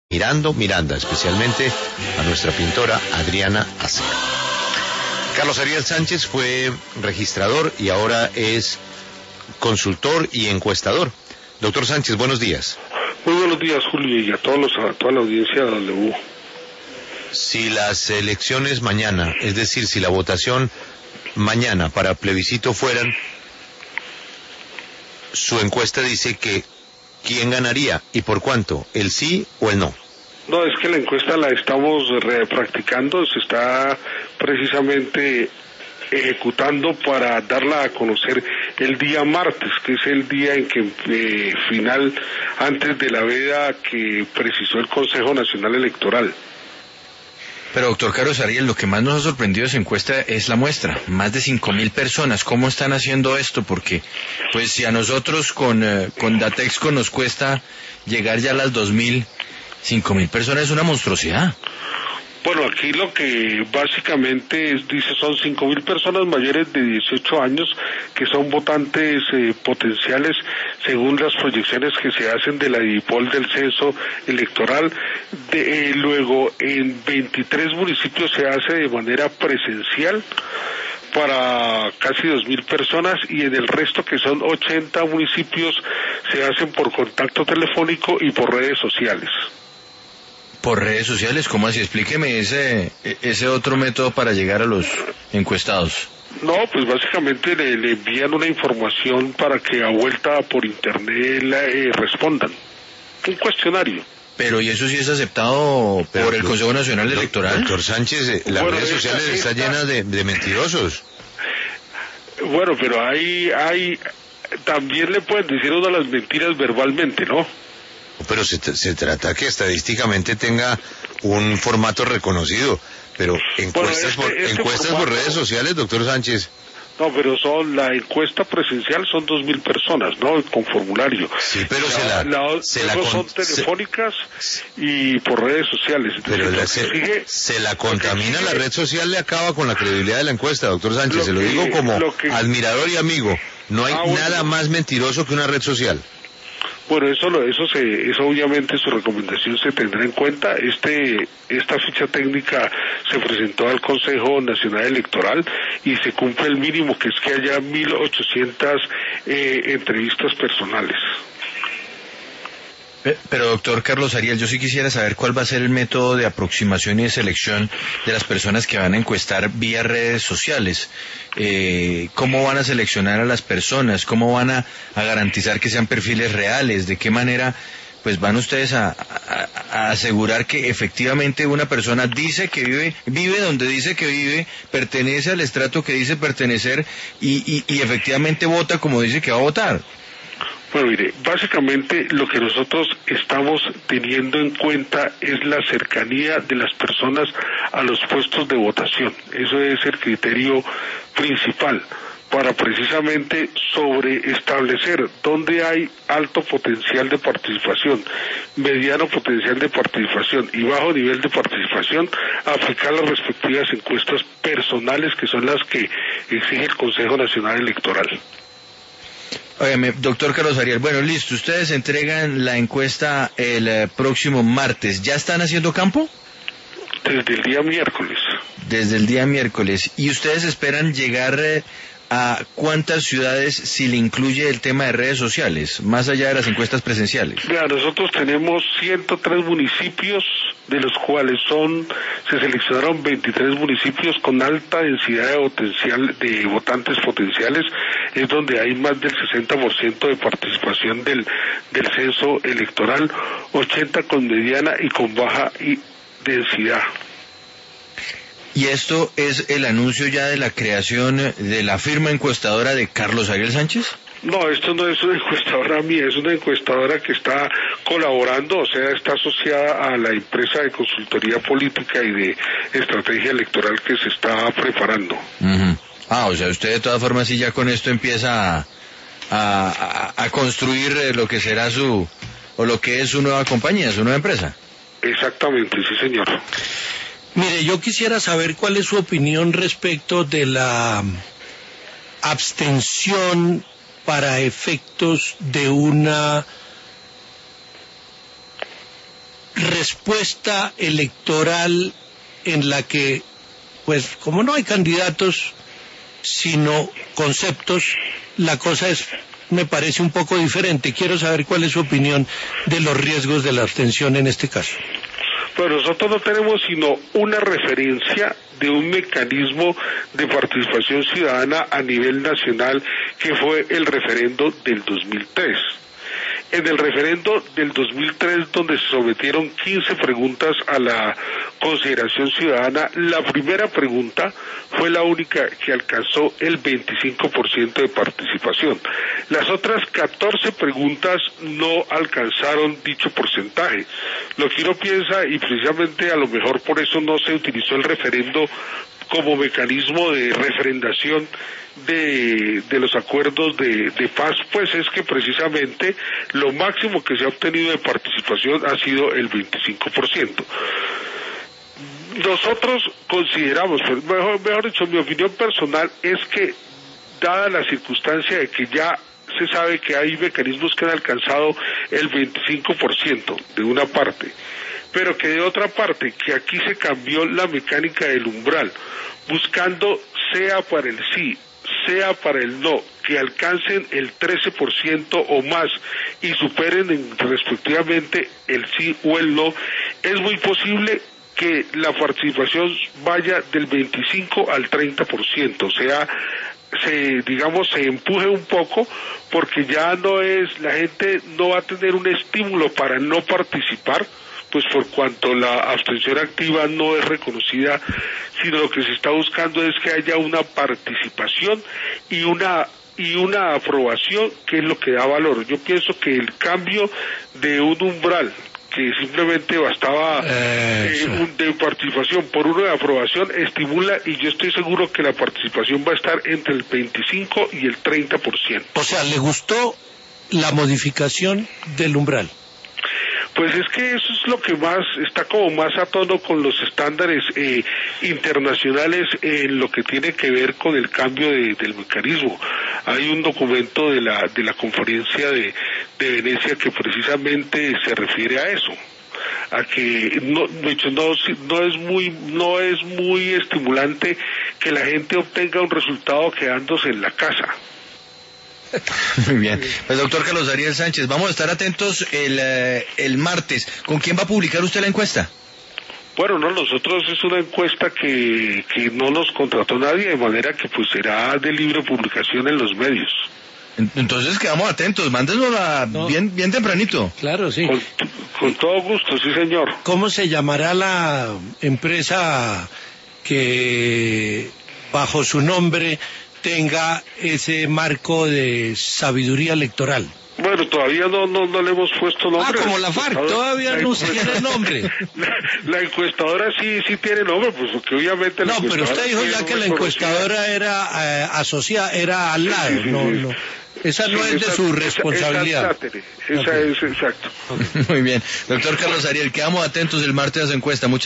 Miranda, especialmente a nuestra pintora Adriana Acero. Carlos Ariel Sánchez fue registrador y ahora es consultor y encuestador. Doctor Sánchez, buenos días. Muy buenos días, Julio, y a toda la audiencia de W. Si las elecciones mañana, es decir, si la votación mañana para plebiscito fueran, su encuesta dice que ¿quién ganaría y por cuánto? ¿El sí o el no? No, es que la encuesta la estamos practicando, se está precisamente ejecutando para darla a conocer el día martes, que es el día en que final, antes de la veda que precisó el Consejo Nacional Electoral. Pero doctor Carlos Ariel, lo que más nos ha sorprendido de esa encuesta es la muestra, más de 5.000 personas. ¿Cómo están haciendo esto? Porque, pues, si a nosotros con Datexco nos cuesta llegar ya a las 2.000, 5.000 personas es una monstruosidad. Bueno, aquí lo que básicamente dice son 5.000 personas mayores de 18 años que son votantes potenciales según las proyecciones que se hacen de la DIPOL del censo electoral. Luego, en 23 municipios se hace de manera presencial para casi 2.000 personas y en el resto, que son 80 municipios, se hacen por contacto telefónico y por redes sociales. ¿Por redes sociales? ¿Cómo así? Explíqueme ese otro método para llegar a los encuestados. No, pues básicamente le envían una información para que a vuelta por internet respondan. Un cuestionario. Pero ¿y eso sí es aceptado por el Consejo Nacional Electoral? Doctor Sánchez, las redes sociales están llenas de mentirosos. Bueno, pero hay también le pueden decir una de las mentiras verbalmente, ¿no? Pero se trata que estadísticamente tenga un formato reconocido, pero encuestas por redes sociales, doctor Sánchez. No, pero la encuesta presencial son 2.000 personas, ¿no? Con formulario. Sí, pero son telefónicas y por redes sociales. Entonces, pero se la contamina la red social, le acaba con la credibilidad de la encuesta, doctor Sánchez. Se lo digo como admirador y amigo. No hay nada más mentiroso que una red social. Bueno, eso obviamente su recomendación se tendrá en cuenta. Esta ficha técnica se presentó al Consejo Nacional Electoral y se cumple el mínimo, que es que haya 1.800 entrevistas personales. Pero doctor Carlos Ariel, yo sí quisiera saber cuál va a ser el método de aproximación y de selección de las personas que van a encuestar vía redes sociales. ¿Cómo van a seleccionar a las personas? ¿Cómo van a garantizar que sean perfiles reales? ¿De qué manera pues van ustedes a asegurar que efectivamente una persona dice que vive donde dice que vive, pertenece al estrato que dice pertenecer y efectivamente vota como dice que va a votar? Bueno, mire, básicamente lo que nosotros estamos teniendo en cuenta es la cercanía de las personas a los puestos de votación. Eso es el criterio principal para precisamente establecer dónde hay alto potencial de participación, mediano potencial de participación y bajo nivel de participación, aplicar las respectivas encuestas personales que son las que exige el Consejo Nacional Electoral. Óigame, doctor Carlos Ariel, bueno, listo, ustedes entregan la encuesta el próximo martes. ¿Ya están haciendo campo? Desde el día miércoles. Desde el día miércoles. ¿Y ustedes esperan llegar a cuántas ciudades si le incluye el tema de redes sociales, más allá de las encuestas presenciales? Mira, nosotros tenemos 103 municipios, de los cuales se seleccionaron 23 municipios con alta densidad de votantes potenciales, es donde hay más del 60% de participación del censo electoral, 80 con mediana y con baja densidad. ¿Y esto es el anuncio ya de la creación de la firma encuestadora de Carlos Ariel Sánchez? No, esto no es una encuestadora mía, es una encuestadora que está colaborando, o sea, está asociada a la empresa de consultoría política y de estrategia electoral que se está preparando. Uh-huh. O sea, usted de todas formas sí ya con esto empieza a construir lo que será lo que es su nueva compañía, su nueva empresa. Exactamente, sí señor. Mire, yo quisiera saber cuál es su opinión respecto de la abstención para efectos de una respuesta electoral en la que, pues, como no hay candidatos, sino conceptos, la cosa es, me parece un poco diferente. Quiero saber cuál es su opinión de los riesgos de la abstención en este caso. Pues nosotros no tenemos sino una referencia de un mecanismo de participación ciudadana a nivel nacional que fue el referendo del 2003. En el referendo del 2003, donde se sometieron 15 preguntas a la consideración ciudadana, la primera pregunta fue la única que alcanzó el 25% de participación. Las otras 14 preguntas no alcanzaron dicho porcentaje. Lo que uno piensa, y precisamente a lo mejor por eso no se utilizó el referendo como mecanismo de refrendación de los acuerdos de paz, pues es que precisamente lo máximo que se ha obtenido de participación ha sido el 25%. Nosotros consideramos, mejor dicho, mi opinión personal es que, dada la circunstancia de que ya se sabe que hay mecanismos que han alcanzado el 25% de una parte, pero que de otra parte, que aquí se cambió la mecánica del umbral, buscando, sea para el sí, sea para el no, que alcancen el 13% o más y superen respectivamente el sí o el no, es muy posible que la participación vaya del 25 al 30%, o sea, se empuje un poco, porque ya no es, la gente no va a tener un estímulo para no participar, pues por cuanto la abstención activa no es reconocida, sino lo que se está buscando es que haya una participación y una aprobación, que es lo que da valor. Yo pienso que el cambio de un umbral que simplemente bastaba de participación por uno de aprobación estimula, y yo estoy seguro que la participación va a estar entre el 25 y el 30%. O sea, ¿le gustó la modificación del umbral? Pues es que eso es lo que más está como más a tono con los estándares internacionales en lo que tiene que ver con el cambio del mecanismo. Hay un documento de la conferencia de Venecia que precisamente se refiere a eso, a que no es muy estimulante que la gente obtenga un resultado quedándose en la casa. Muy bien. Pues doctor Carlos Ariel Sánchez, vamos a estar atentos el martes. ¿Con quién va a publicar usted la encuesta? Bueno, no, nosotros es una encuesta que no nos contrató nadie, de manera que pues será de libre publicación en los medios. Entonces quedamos atentos, mándenosla bien tempranito. Claro, sí. Con todo gusto, sí señor. ¿Cómo se llamará la empresa que bajo su nombre tenga ese marco de sabiduría electoral? Bueno, todavía no le hemos puesto nombre. Como la FARC, todavía no tiene nombre. La encuestadora sí tiene nombre, pues porque obviamente la pero usted dijo ya que la encuestadora era asociada, era al lado, no. Esa no es de su responsabilidad. Esa es, exacto. Muy bien. Doctor Carlos Ariel, quedamos atentos el martes a su encuesta.